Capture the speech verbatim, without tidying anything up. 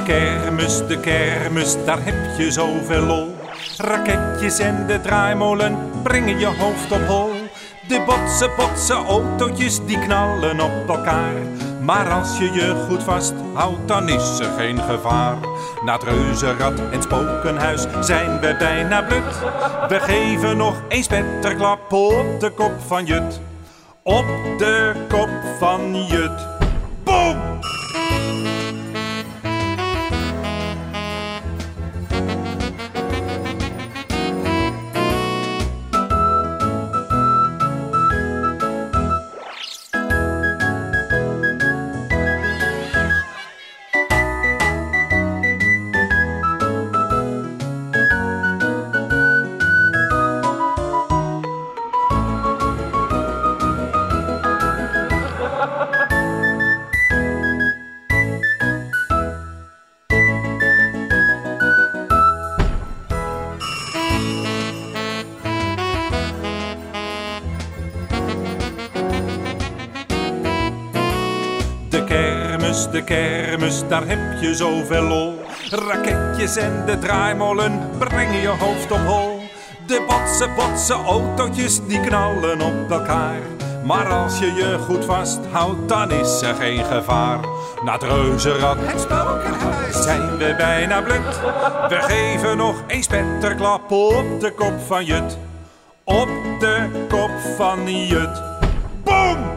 De kermis, de kermis, daar heb je zoveel lol. Raketjes en de draaimolen brengen je hoofd op hol. De botse, botse autootjes die knallen op elkaar. Maar als je je goed vasthoudt, dan is er geen gevaar. Na het reuzenrad en spokenhuis zijn we bijna blut. We geven nog een spetterklap op de kop van Jut. Op de kop van Jut. Boom! De kermis, de kermis, daar heb je zoveel lol. Raketjes en de draaimolen brengen je hoofd op hol. De botse, botse autootjes die knallen op elkaar. Maar als je je goed vasthoudt, dan is er geen gevaar. Na het reuzenrad, het spokenhuis, zijn we bijna blut. We geven nog een spetterklap op de kop van Jut. Op de kop van Jut. Boom!